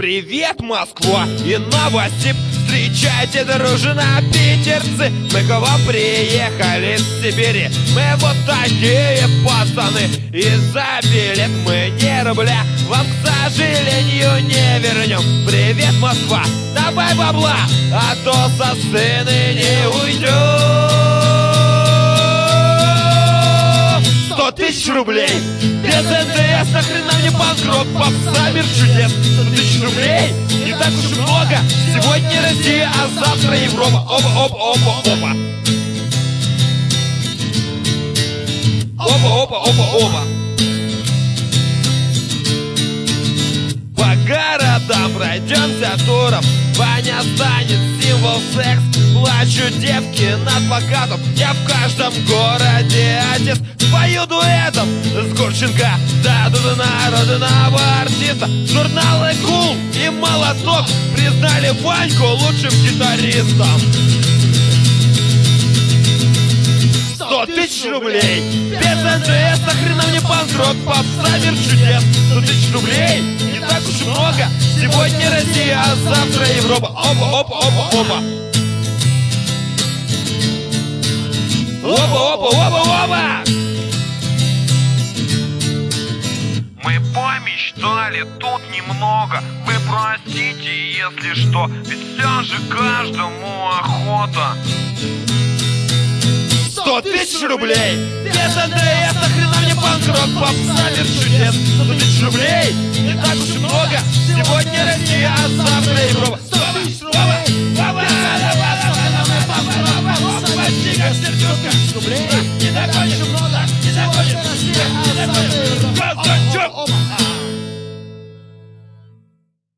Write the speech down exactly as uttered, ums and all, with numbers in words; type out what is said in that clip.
Привет, Москва и Новосиб. Встречайте, дружина, питерцы. Мы к вам приехали с Сибири. Мы вот такие пацаны. И за билет мы не рубля вам, к сожалению, не вернем. Привет, Москва, давай бабла, а то со сцены не уйдем. Сто тысяч рублей без эн дэ эс, нахрена мне панк-рок, попса, мир чудес. Сто тысяч рублей не так уж и много. Сегодня Россия, а завтра Европа. Опа, опа, опа, опа. Опа, опа, опа, опа. По городам пройдемся туром. Ваня станет символ секс. Плачут девки над плакатом. Я в каждом городе отец. Спою дуэтом с Гурченко до народного артиста. Журналы «Кул» и «Молоток» признали Ваньку лучшим гитаристом. Сто тысяч рублей без эн дэ эс, нахрена мне панк-рок, попса, мир чудес. Сто тысяч рублей не так уж и много. Сегодня Россия, а завтра Европа. Опа, опа, опа, опа. Опа, опа, опа, опа. Мы помечтали тут немного. Вы простите, если что, ведь все же каждому охота. Сто тысяч рублей без эн дэ эс, нахрена мне панк-рок, попса, мир чудес. Сто тысяч рублей не так уж и много. Сегодня Россия, а завтра Европа.